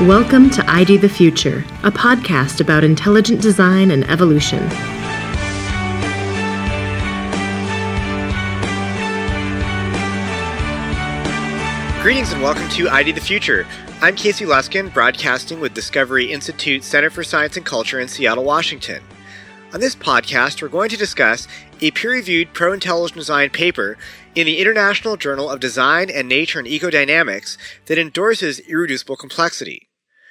Welcome to ID the Future, a podcast about intelligent design and evolution. Greetings and welcome to ID the Future. I'm Casey Luskin, broadcasting with Discovery Institute Center for Science and Culture in Seattle, Washington. On this podcast, we're going to discuss a peer-reviewed pro-intelligent design paper in the International Journal of Design and Nature and Ecodynamics that endorses irreducible complexity.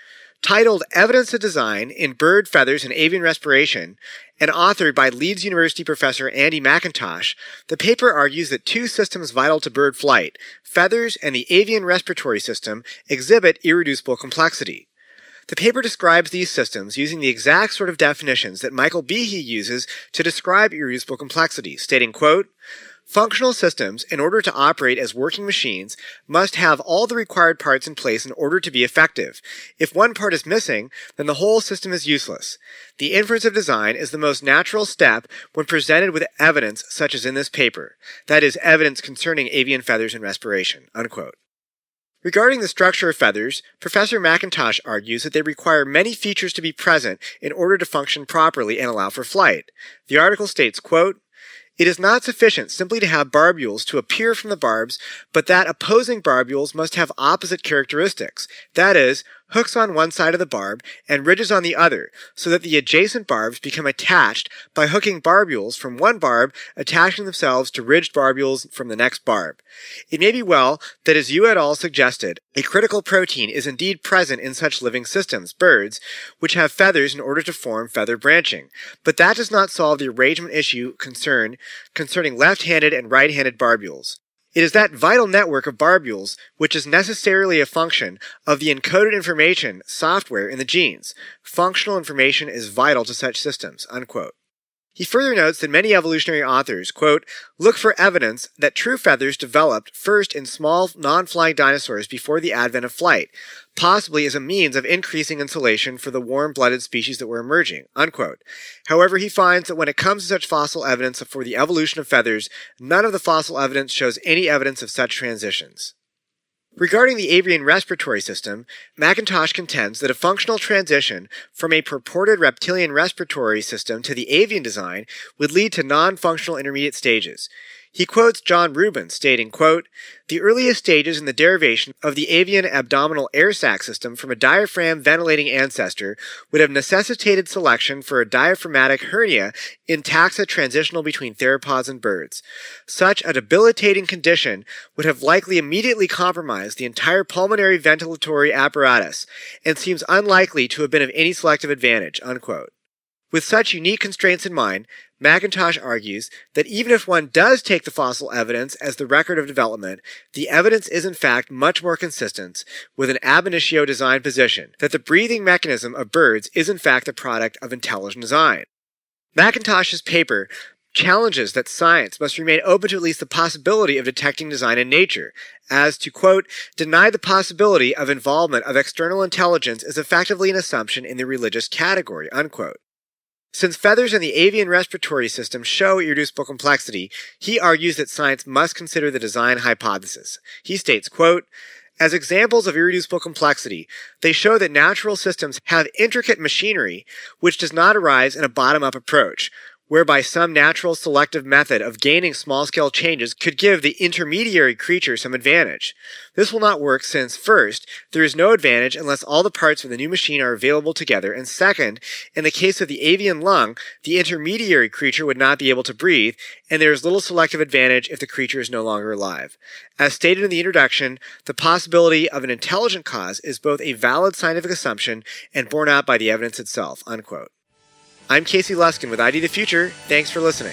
Titled Evidence of Design in Bird Feathers and Avian Respiration, and authored by Leeds University professor Andy McIntosh, the paper argues that two systems vital to bird flight, feathers and the avian respiratory system, exhibit irreducible complexity. The paper describes these systems using the exact sort of definitions that Michael Behe uses to describe irreducible complexity, stating, quote, "Functional systems, in order to operate as working machines, must have all the required parts in place in order to be effective. If one part is missing, then the whole system is useless. The inference of design is the most natural step when presented with evidence such as in this paper, that is, evidence concerning avian feathers and respiration," unquote. Regarding the structure of feathers, Professor McIntosh argues that they require many features to be present in order to function properly and allow for flight. The article states, quote, "It is not sufficient simply to have barbules to appear from the barbs, but that opposing barbules must have opposite characteristics, that is, hooks on one side of the barb and ridges on the other, so that the adjacent barbs become attached by hooking barbules from one barb attaching themselves to ridged barbules from the next barb. It may be well that, as you et al. Suggested, a critical protein is indeed present in such living systems, birds, which have feathers in order to form feather branching, but that does not solve the arrangement issue concerning left-handed and right-handed barbules. It is that vital network of barbules which is necessarily a function of the encoded information software in the genes. Functional information is vital to such systems," unquote. He further notes that many evolutionary authors, quote, "look for evidence that true feathers developed first in small, non-flying dinosaurs before the advent of flight, possibly as a means of increasing insulation for the warm-blooded species that were emerging," unquote. However, he finds that when it comes to such fossil evidence for the evolution of feathers, none of the fossil evidence shows any evidence of such transitions. Regarding the avian respiratory system, McIntosh contends that a functional transition from a purported reptilian respiratory system to the avian design would lead to non-functional intermediate stages. He quotes John Rubin, stating, quote, "The earliest stages in the derivation of the avian abdominal air sac system from a diaphragm ventilating ancestor would have necessitated selection for a diaphragmatic hernia in taxa transitional between theropods and birds. Such a debilitating condition would have likely immediately compromised the entire pulmonary ventilatory apparatus and seems unlikely to have been of any selective advantage," unquote. With such unique constraints in mind, McIntosh argues that even if one does take the fossil evidence as the record of development, the evidence is in fact much more consistent with an ab initio design position, that the breathing mechanism of birds is in fact the product of intelligent design. McIntosh's paper challenges that science must remain open to at least the possibility of detecting design in nature, as to, quote, "deny the possibility of involvement of external intelligence is effectively an assumption in the religious category," unquote. Since feathers and the avian respiratory system show irreducible complexity, he argues that science must consider the design hypothesis. He states, quote, "As examples of irreducible complexity, they show that natural systems have intricate machinery which does not arise in a bottom-up approach, whereby some natural selective method of gaining small-scale changes could give the intermediary creature some advantage. This will not work since, first, there is no advantage unless all the parts of the new machine are available together, and second, in the case of the avian lung, the intermediary creature would not be able to breathe, and there is little selective advantage if the creature is no longer alive. As stated in the introduction, the possibility of an intelligent cause is both a valid scientific assumption and borne out by the evidence itself," unquote. I'm Casey Luskin with ID the Future. Thanks for listening.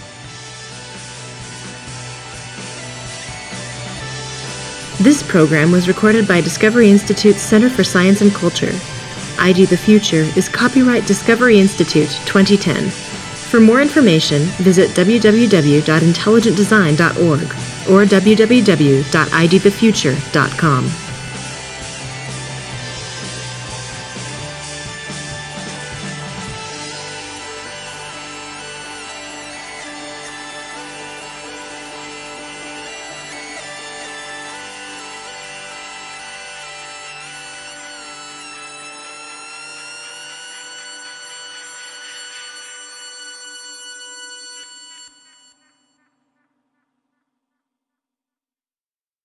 This program was recorded by Discovery Institute's Center for Science and Culture. ID the Future is copyright Discovery Institute 2010. For more information, visit www.intelligentdesign.org or www.idthefuture.com.